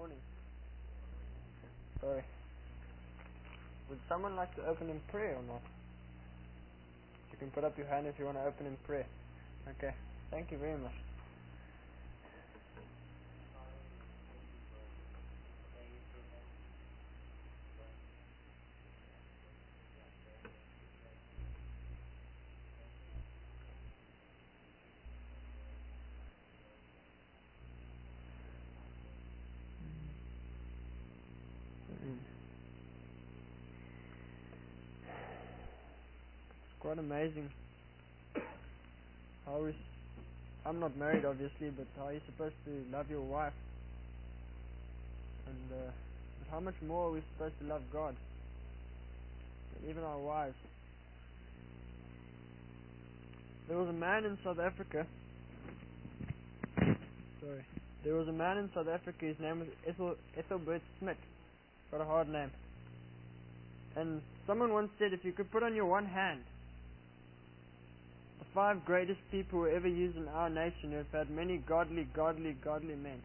morning. Sorry. Would someone like to open in prayer or not? You can put up your hand if you want to open in prayer. Okay. Thank you very much. It's quite amazing how I'm not married obviously, but how you're supposed to love your wife, and but how much more are we supposed to love God, and even our wives. There was a man in South Africa. There was a man in South Africa. His name was Ethelbert Smith. Got a hard name. And someone once said, if you could put on your one hand the 5 greatest people who ever used in our nation, who have had many godly men.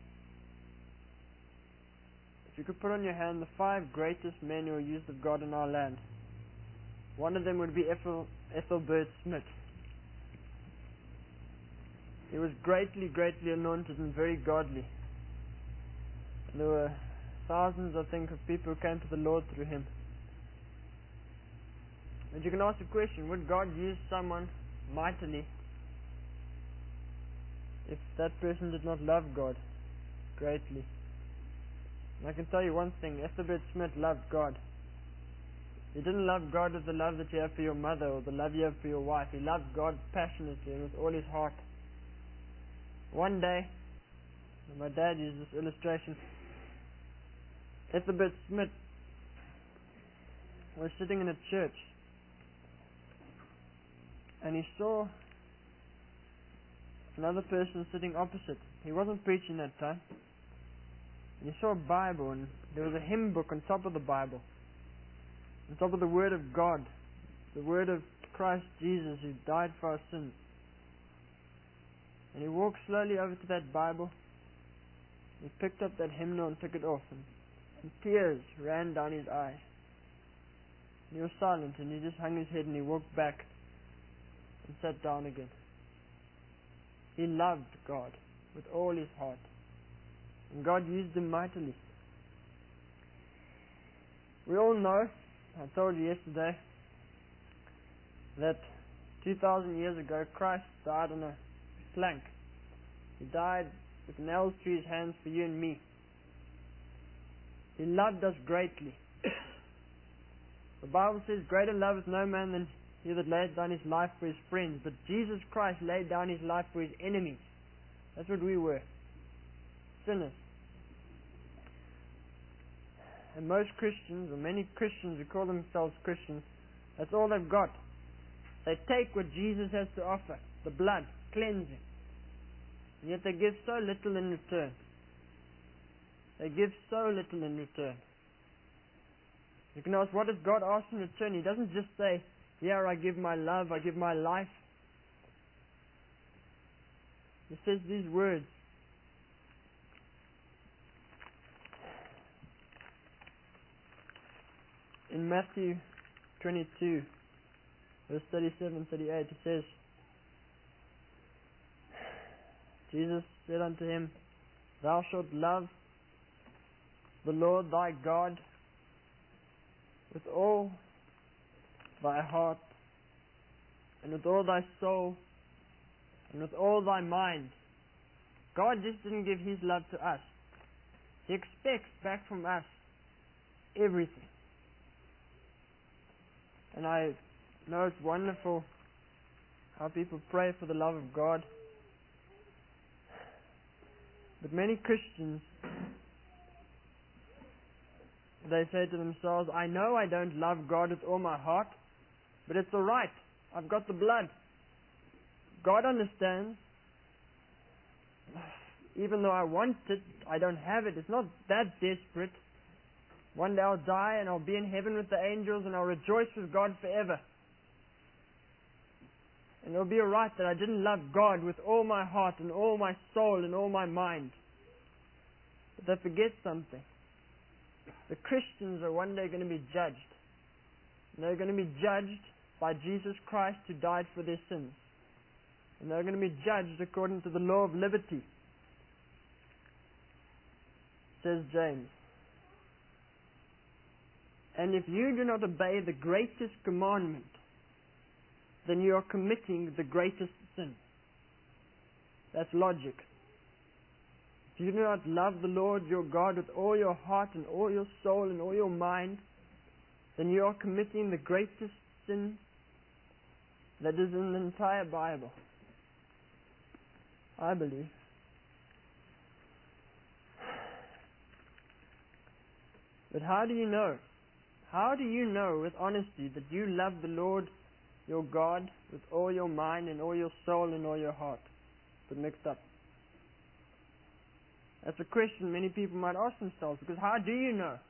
If you could put on your hand the 5 greatest men who are used of God in our land, one of them would be Ethelbert Smith. He was greatly anointed and very godly. And there were thousands, I think, of people who came to the Lord through him. And you can ask the question, would God use someone mightily if that person did not love God greatly? And I can tell you one thing, Ethelbert Smith loved God. He didn't love God with the love that you have for your mother or the love you have for your wife. He loved God passionately and with all his heart. One day, my dad used this illustration, Ethelbert Smith was sitting in a church and he saw another person sitting opposite. He wasn't preaching that time. And he saw a Bible, and there was a hymn book on top of the Bible, on top of the Word of God, the Word of Christ Jesus who died for our sins. And he walked slowly over to that Bible. He picked up that hymnal and took it off, and tears ran down his eyes. And he was silent, and he just hung his head and he walked back and sat down again. He loved God with all his heart, and God used him mightily. We all know, I told you yesterday, that 2,000 years ago Christ died on a plank. He died with nails through his hands for you and me. He loved us greatly. The Bible says, greater love is no man than he that laid down his life for his friends. But Jesus Christ laid down his life for his enemies. That's what we were. Sinners. And most Christians, or many Christians who call themselves Christians, that's all they've got. They take what Jesus has to offer, the blood, cleansing, and yet they give so little in return. They give so little in return. You can ask, what does God ask in return? He doesn't just say, here I give my love, I give my life. He says these words. In Matthew 22, verse 37, 38, it says, Jesus said unto him, Thou shalt love the Lord thy God with all thy heart, and with all thy soul, and with all thy mind. God just didn't give his love to us. He expects back from us everything. And I know it's wonderful how people pray for the love of God. But many Christians, they say to themselves, I know I don't love God with all my heart, but it's alright. I've got the blood. God understands. Even though I want it, I don't have it. It's not that desperate. One day I'll die and I'll be in heaven with the angels and I'll rejoice with God forever. And it'll be alright that I didn't love God with all my heart and all my soul and all my mind. But they forget something. The Christians are one day going to be judged. And they're going to be judged by Jesus Christ who died for their sins. And they're going to be judged according to the law of liberty, says James. And if you do not obey the greatest commandment, then you are committing the greatest sin. That's logic. If you do not love the Lord your God with all your heart and all your soul and all your mind, then you are committing the greatest sin that is in the entire Bible, I believe. But how do you know? How do you know with honesty that you love the Lord your God with all your mind and all your soul and all your heart? But mixed up. That's a question many people might ask themselves, because how do you know?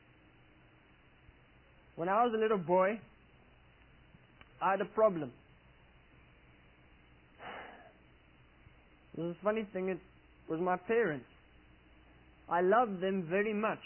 When I was a little boy, I had a problem. The funny thing, it was my parents. I loved them very much.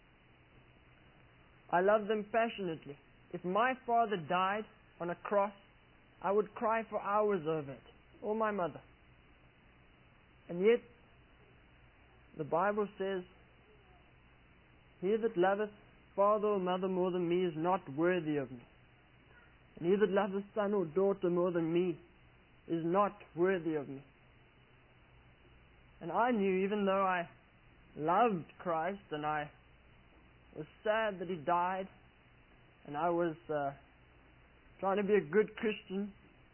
I loved them passionately. If my father died on a cross, I would cry for hours over it, or my mother. And yet, the Bible says, he that loveth father or mother more than me is not worthy of me. And he that loveth son or daughter more than me is not worthy of me. And I knew, even though I loved Christ and I was sad that he died, and I was trying to be a good Christian,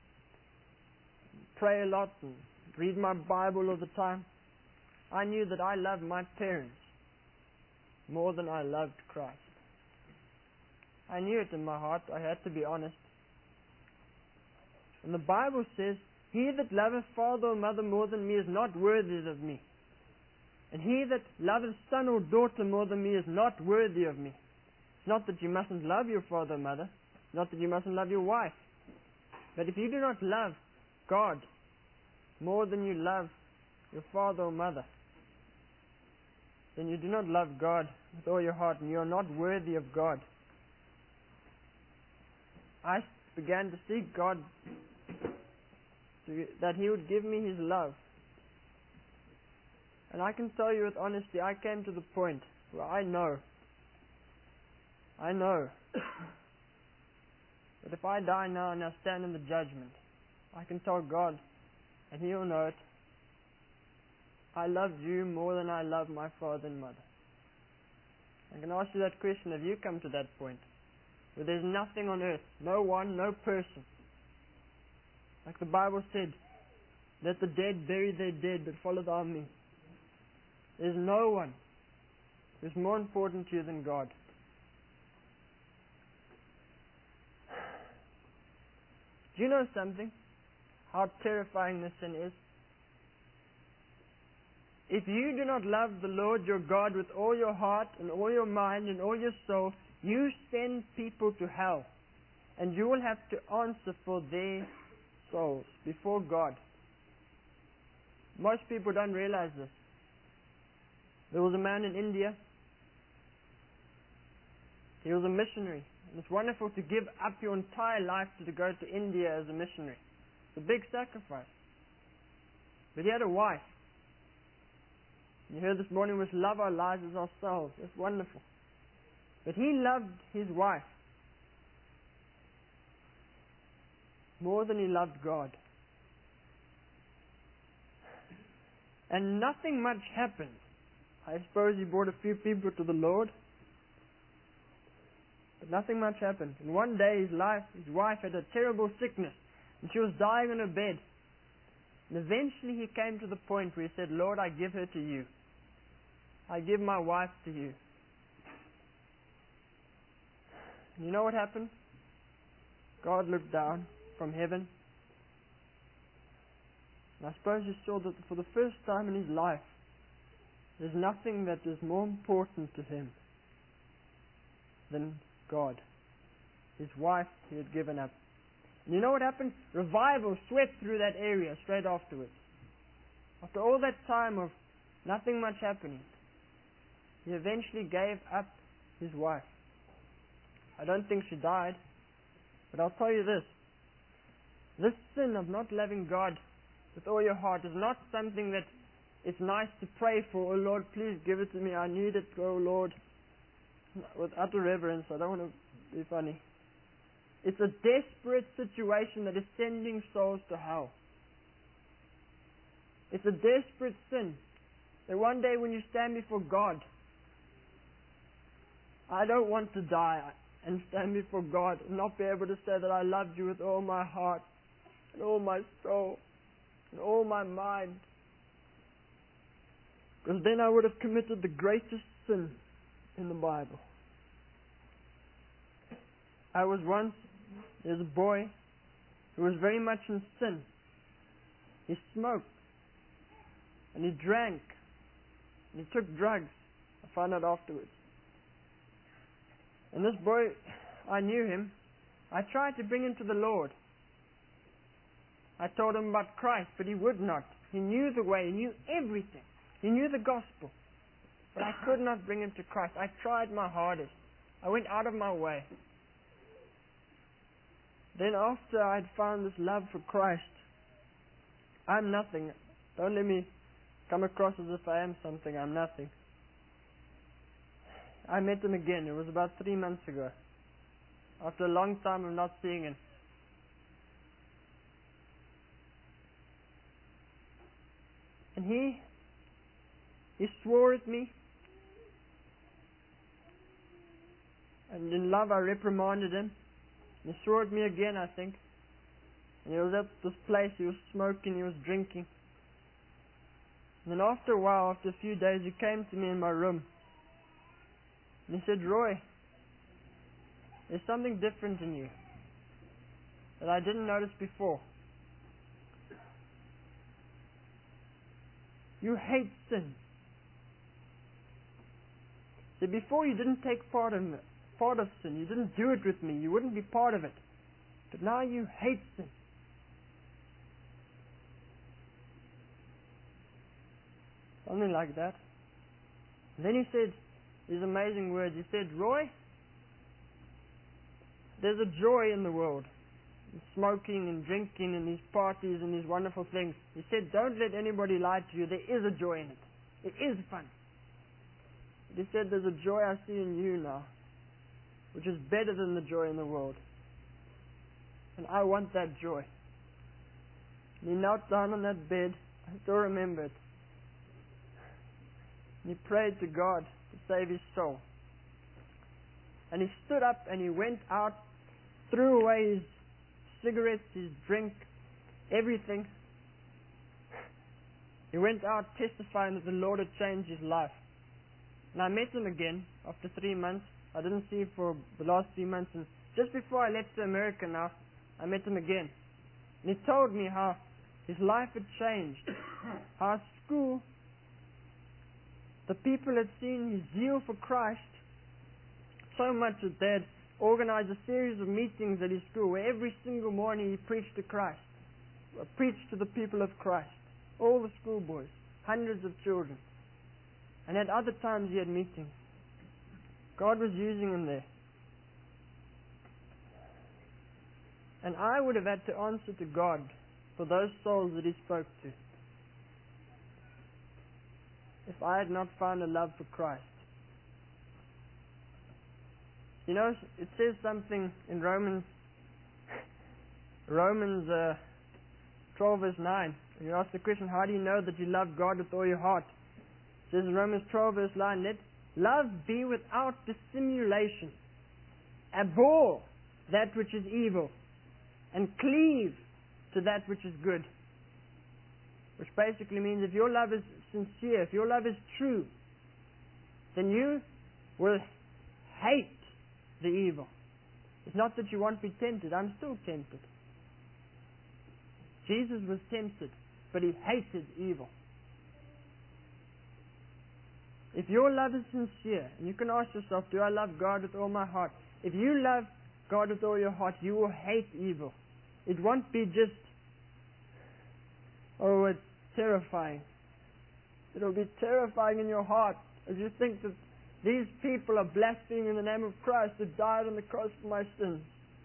pray a lot and read my Bible all the time, I knew that I loved my parents more than I loved Christ. I knew it in my heart. I had to be honest. And the Bible says, he that loveth father or mother more than me is not worthy of me. And he that loveth son or daughter more than me is not worthy of me. It's not that you mustn't love your father or mother. It's not that you mustn't love your wife. But if you do not love God more than you love your father or mother, then you do not love God with all your heart, and you are not worthy of God. I began to seek God, that he would give me his love. And I can tell you with honesty, I came to the point where I know that if I die now and I stand in the judgment, I can tell God, and he'll know it, I loved you more than I love my father and mother. I can ask you that question, have you come to that point where there's nothing on earth, no one, no person, like the Bible said, let the dead bury their dead, but follow thou me. There's no one who's more important to you than God. Do you know something? How terrifying this sin is? If you do not love the Lord your God with all your heart and all your mind and all your soul, you send people to hell. And you will have to answer for their souls before God. Most people don't realize this. There was a man in India. He was a missionary. And it's wonderful to give up your entire life to go to India as a missionary. It's a big sacrifice. But he had a wife. You heard this morning, we love our lives as ourselves. That's wonderful. But he loved his wife more than he loved God. And nothing much happened. I suppose he brought a few people to the Lord, but nothing much happened. And one day his wife had a terrible sickness, and she was dying on her bed. And eventually he came to the point where he said, Lord, I give her to you. I give my wife to you. And you know what happened? God looked down from heaven. And I suppose he saw that for the first time in his life, there's nothing that is more important to him than God. His wife he had given up. And you know what happened? Revival swept through that area straight afterwards. After all that time of nothing much happening, he eventually gave up his wife. I don't think she died, but I'll tell you this. This sin of not loving God with all your heart is not something that it's nice to pray for. Oh Lord, please give it to me. I need it, oh Lord. With utter reverence, I don't want to be funny. It's a desperate situation that is sending souls to hell. It's a desperate sin that one day when you stand before God, I don't want to die and stand before God and not be able to say that I loved you with all my heart and all my soul and all my mind. Because then I would have committed the greatest sin in the Bible. There's a boy who was very much in sin. He smoked and he drank and he took drugs. I found out afterwards. And this boy, I knew him. I tried to bring him to the Lord. I told him about Christ, but he would not. He knew the way, he knew everything. He knew the gospel. But I could not bring him to Christ. I tried my hardest. I went out of my way. Then after I'd found this love for Christ, I'm nothing. Don't let me come across as if I am something. I'm nothing. I met him again. It was about 3 months ago. After a long time of not seeing him. And he swore at me. And in love I reprimanded him. And he swore at me again, I think. And he was at this place, he was smoking, he was drinking. And then after a while, after a few days, he came to me in my room. And he said, Roy, there's something different in you that I didn't notice before. You hate sin. See, before you didn't take part of sin. You didn't do it with me. You wouldn't be part of it. But now you hate sin. Something like that. And then he said these amazing words. He said, Roy, there's a joy in the world. In smoking and drinking and these parties and these wonderful things. He said, don't let anybody lie to you. There is a joy in it. It is fun. But he said, there's a joy I see in you now, which is better than the joy in the world. And I want that joy. And he knelt down on that bed. I still remember it. And he prayed to God to save his soul. And he stood up and he went out, threw away his cigarettes, his drink, everything. He went out testifying that the Lord had changed his life. And I met him again after 3 months. I didn't see him for the last 3 months. And just before I left to America now, I met him again. And he told me how his life had changed. How at school, the people had seen his zeal for Christ so much that they had organized a series of meetings at his school where every single morning he preached to Christ. Preached to the people of Christ. All the schoolboys. Hundreds of children. And at other times he had meetings. God was using him there. And I would have had to answer to God for those souls that he spoke to if I had not found a love for Christ. You know, it says something in Romans 12 verse 9. You ask the question, how do you know that you love God with all your heart? It says in Romans 12 verse 9, let love be without dissimulation. Abhor that which is evil and cleave to that which is good. Which basically means if your love is sincere, if your love is true, then you will hate the evil. It's not that you won't be tempted. I'm still tempted. Jesus was tempted, but he hated evil. If your love is sincere, and you can ask yourself, do I love God with all my heart? If you love God with all your heart, you will hate evil. It won't be just, oh, it's terrifying. It'll be terrifying in your heart as you think that These people are blaspheming the name of Christ who died on the cross for my sins.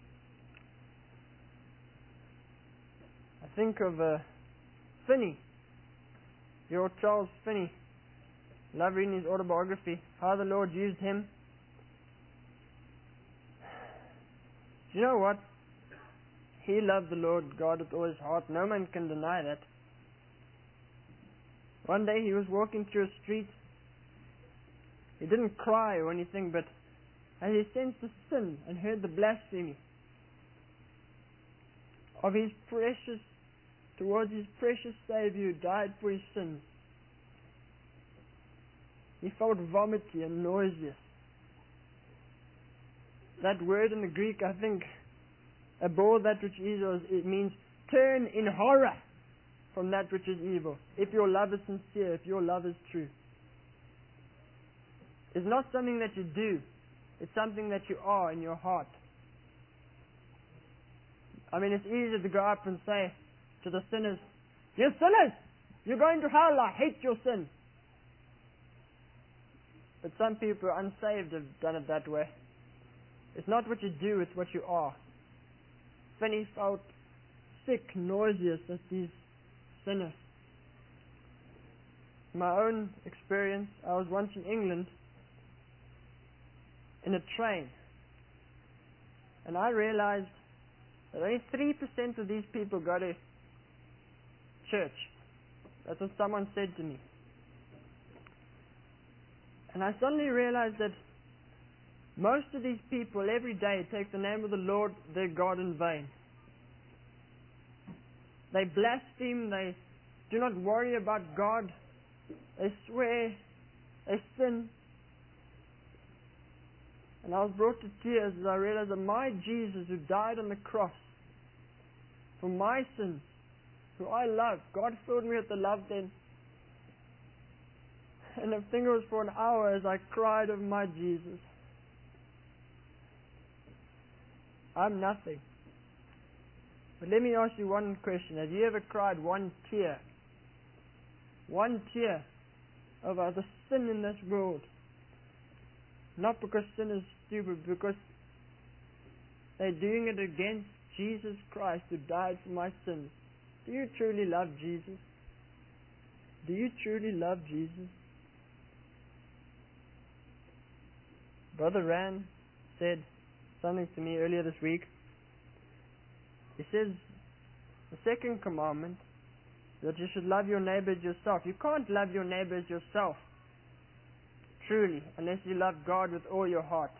I think of Finney, your Charles Finney. Love reading his autobiography, how the Lord used him. Do you know what? He loved the Lord God with all his heart. No man can deny that. One day he was walking through a street. He didn't cry or anything, but as he sensed the sin and heard the blasphemy of his precious, towards his precious Savior who died for his sins, he felt vomity and nauseous. That word in the Greek, I think, abhor that which is evil, it means turn in horror from that which is evil. If your love is sincere, if your love is true. It's not something that you do. It's something that you are in your heart. I mean, it's easy to go up and say to the sinners, "You sinners! You're going to hell. I hate your sin." But some people unsaved have done it that way. It's not what you do, it's what you are. Finney felt sick, nauseous at these sinners. In my own experience, I was once in England in a train, and I realized that only 3% of these people go to church. That's what someone said to me. And I suddenly realized that most of these people every day take the name of the Lord their God in vain. They blaspheme, they do not worry about God, they swear, they sin. And I was brought to tears as I realized that my Jesus, who died on the cross for my sins, who I love, God filled me with the love then. And I think it was for an hour as I cried of my Jesus. I'm nothing. But let me ask you one question. Have you ever cried one tear over the sin in this world? Not because sin is stupid, because they're doing it against Jesus Christ who died for my sins. Do you truly love Jesus? Do you truly love Jesus? Brother Rand said something to me earlier this week. He says, the second commandment is that you should love your neighbor as yourself. You can't love your neighbor as yourself, truly, unless you love God with all your heart.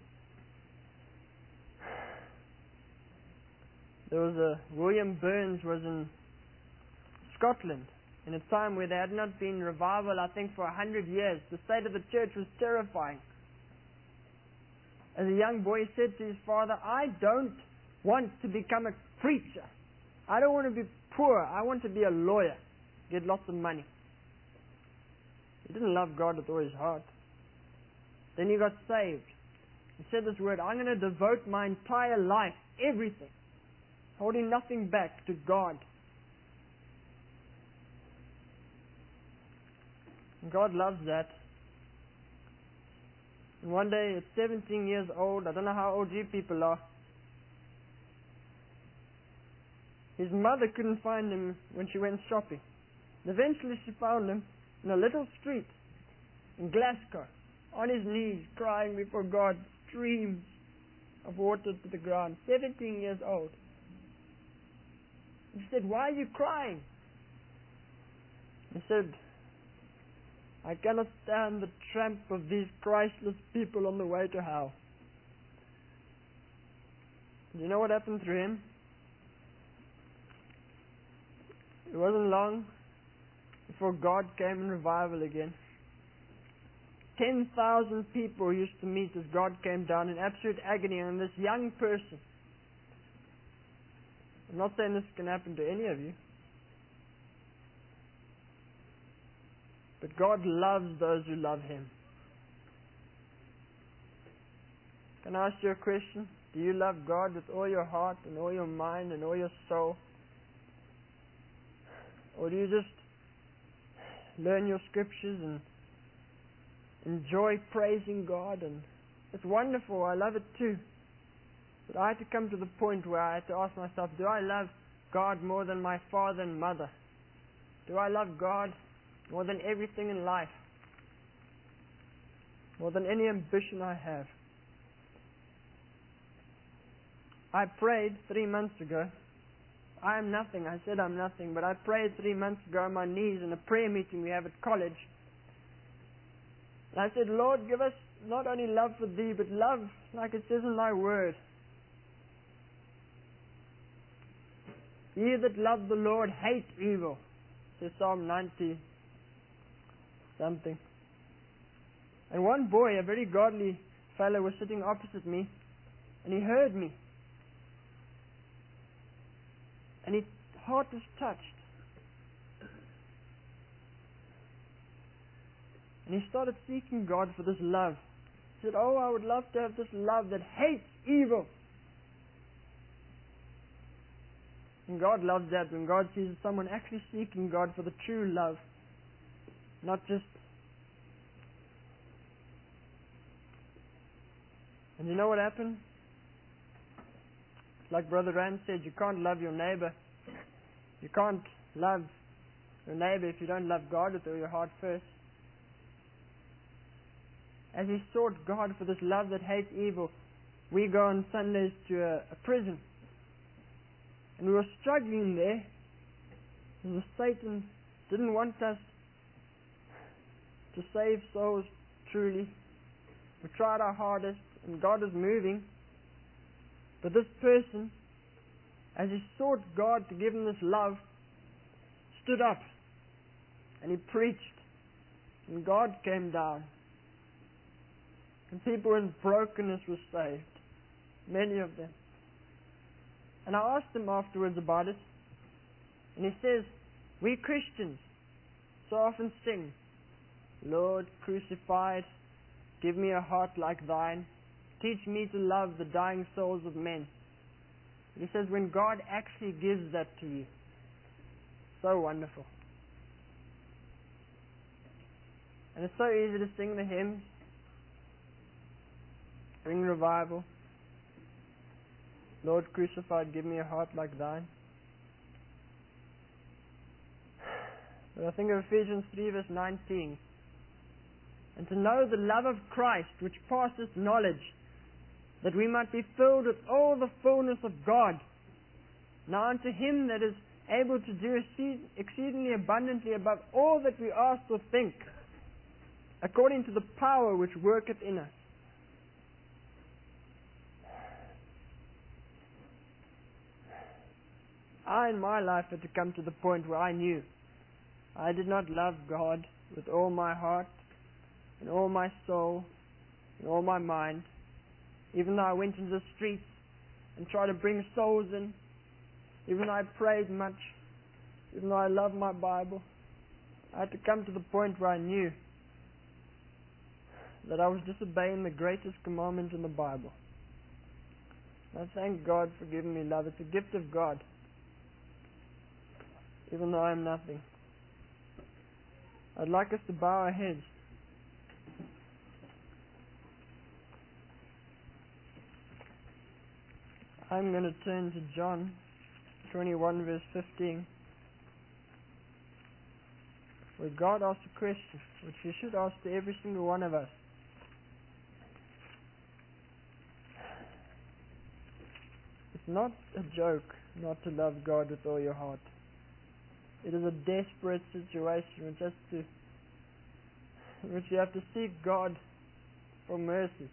There was William Burns was in Scotland in a time where there had not been revival, I think, for 100 years. The state of the church was terrifying. As a young boy, he said to his father, "I don't want to become a preacher. I don't want to be poor. I want to be a lawyer, get lots of money." He didn't love God with all his heart. Then he got saved. He said this word, "I'm going to devote my entire life, everything, holding nothing back, to God." And God loves that. And one day, at 17 years old, I don't know how old you people are, his mother couldn't find him when she went shopping. And eventually she found him in a little street in Glasgow, on his knees, crying before God, streams of water to the ground, 17 years old. He said, "Why are you crying?" He said, "I cannot stand the tramp of these Christless people on the way to hell." Do you know what happened to him? It wasn't long before God came in revival again. 10,000 people used to meet as God came down in absolute agony on this young person. I'm not saying this can happen to any of you. But God loves those who love Him. Can I ask you a question? Do you love God with all your heart and all your mind and all your soul? Or do you just learn your scriptures and enjoy praising God, and it's wonderful. I love it too. But I had to come to the point where I had to ask myself, do I love God more than my father and mother? Do I love God more than everything in life? More than any ambition I have? I prayed 3 months ago. I am nothing. I said I'm nothing, but I prayed 3 months ago on my knees in a prayer meeting we have at college. And I said, Lord, give us not only love for Thee, but love like it says in Thy Word. Ye that love the Lord hate evil. Says Psalm 90 something. And one boy, a very godly fellow, was sitting opposite me, and he heard me. And his heart was touched. And he started seeking God for this love. He said, oh, I would love to have this love that hates evil. And God loves that when God sees someone actually seeking God for the true love. Not just... And you know what happened? Like Brother Rand said, you can't love your neighbor. You can't love your neighbor if you don't love God with all your heart first. As he sought God for this love that hates evil, we go on Sundays to a prison. And we were struggling there. Because Satan didn't want us to save souls truly. We tried our hardest, and God was moving. But this person, as he sought God to give him this love, stood up and he preached, and God came down, and people in brokenness were saved, many of them. And I asked him afterwards about it, and he says, we Christians so often sing, Lord crucified, give me a heart like Thine. Teach me to love the dying souls of men. He says when God actually gives that to you, so wonderful. And it's so easy to sing the hymns, bring revival. Lord crucified, give me a heart like Thine. But I think of Ephesians 3 verse 19. And to know the love of Christ which passeth knowledge, that we might be filled with all the fullness of God. Now unto Him that is able to do exceedingly abundantly above all that we ask or think, according to the power which worketh in us. I in my life had to come to the point where I knew I did not love God with all my heart, and all my soul, and all my mind. Even though I went into the streets and tried to bring souls in, even though I prayed much, even though I loved my Bible, I had to come to the point where I knew that I was disobeying the greatest commandment in the Bible. And I thank God for giving me love. It's a gift of God, even though I am nothing. I'd like us to bow our heads. I'm going to turn to John 21 verse 15, where God asks a question which He should ask to every single one of us. It's not a joke not to love God with all your heart. It is a desperate situation which you have to seek God for mercy.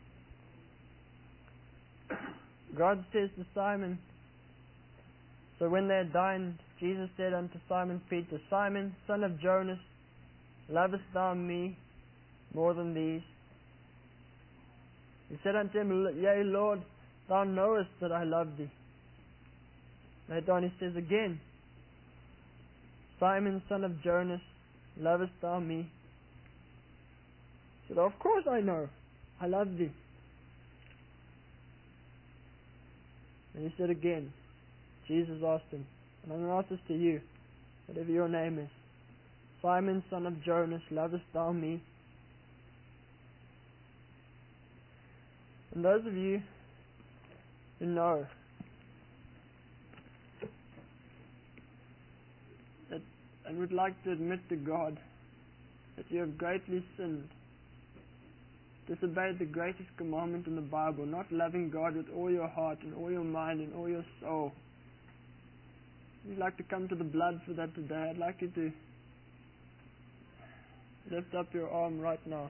God says to Simon, so when they had dined, Jesus said unto Simon Peter, Simon, son of Jonas, lovest thou me more than these? He said unto him, Yea, Lord, thou knowest that I love thee. Later on he says again, Simon, son of Jonas, lovest thou me? He said, of course I know. I love thee. And he said again, Jesus asked him, and I'm going to ask this to you, whatever your name is, Simon, son of Jonas, lovest thou me? And those of you who know that and would like to admit to God that you have greatly sinned, disobeyed the greatest commandment in the Bible, not loving God with all your heart and all your mind and all your soul. If you'd like to come to the blood for that today, I'd like you to lift up your arm right now.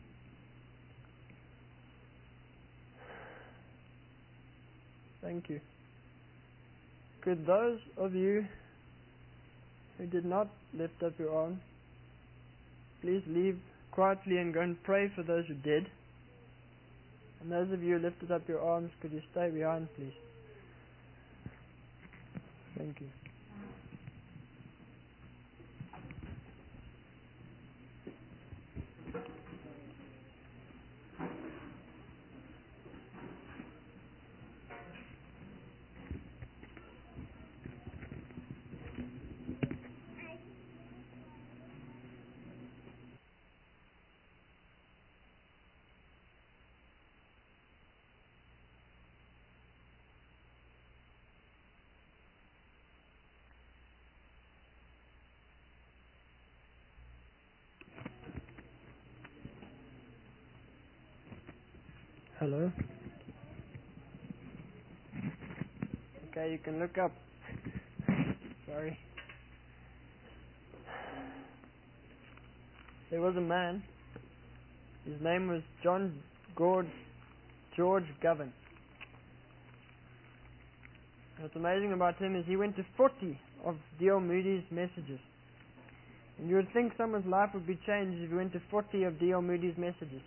Thank you. Could those of you who did not lift up your arm, please leave quietly and go and pray for those who did. And those of you who lifted up your arms, could you stay behind, please? Thank you. Hello? Okay, you can look up. Sorry. There was a man. His name was George Govan. What's amazing about him is he went to 40 of D.L. Moody's messages. And you would think someone's life would be changed if he went to 40 of D.L. Moody's messages.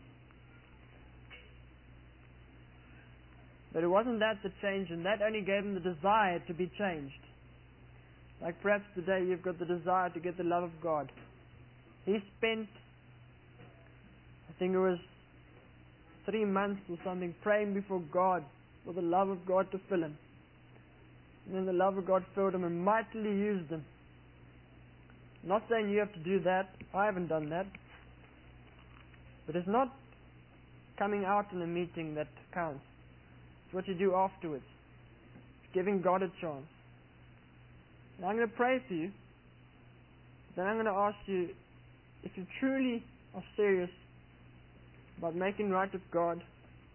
But it wasn't that changed, and that only gave him the desire to be changed. Like perhaps today you've got the desire to get the love of God. He spent, I think it was 3 months or something, praying before God for the love of God to fill him. And then the love of God filled him and mightily used him. I'm not saying you have to do that. I haven't done that. But it's not coming out in a meeting that counts. It's what you do afterwards. It's giving God a chance. And I'm going to pray for you. Then I'm going to ask you, if you truly are serious about making right with God,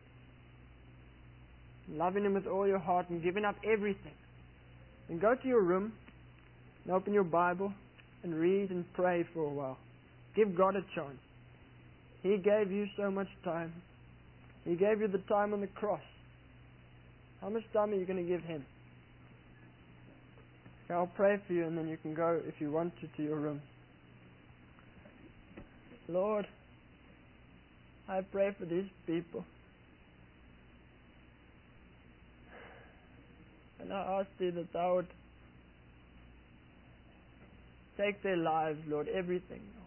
loving Him with all your heart and giving up everything, then go to your room and open your Bible and read and pray for a while. Give God a chance. He gave you so much time. He gave you the time on the cross. How much time are you going to give Him? Okay, I'll pray for you and then you can go, if you want to your room. Lord, I pray for these people. And I ask Thee that Thou would take their lives, Lord, everything, Lord.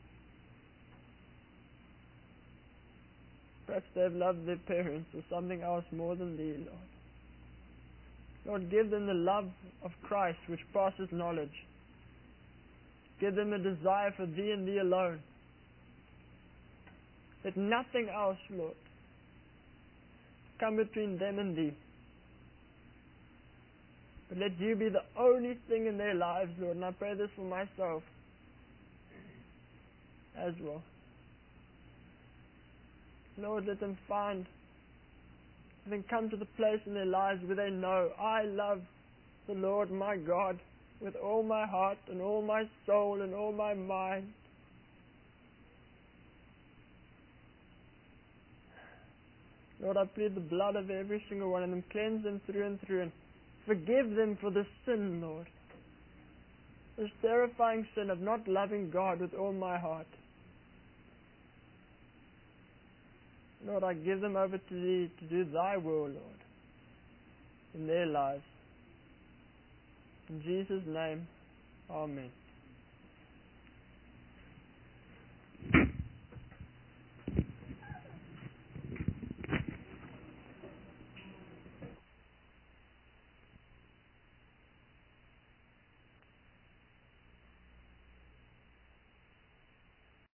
Perhaps they've loved their parents or something else more than Thee, Lord. Lord, give them the love of Christ which passes knowledge. Give them a desire for Thee and Thee alone. Let nothing else, Lord, come between them and Thee. But let You be the only thing in their lives, Lord. And I pray this for myself as well. Lord, let them come to the place in their lives where they know, I love the Lord my God with all my heart and all my soul and all my mind. Lord, I plead the blood of every single one of them. Cleanse them through and through and forgive them for the sin, Lord. This terrifying sin of not loving God with all my heart. Lord, I give them over to Thee to do Thy will, Lord, in their lives. In Jesus' name, Amen.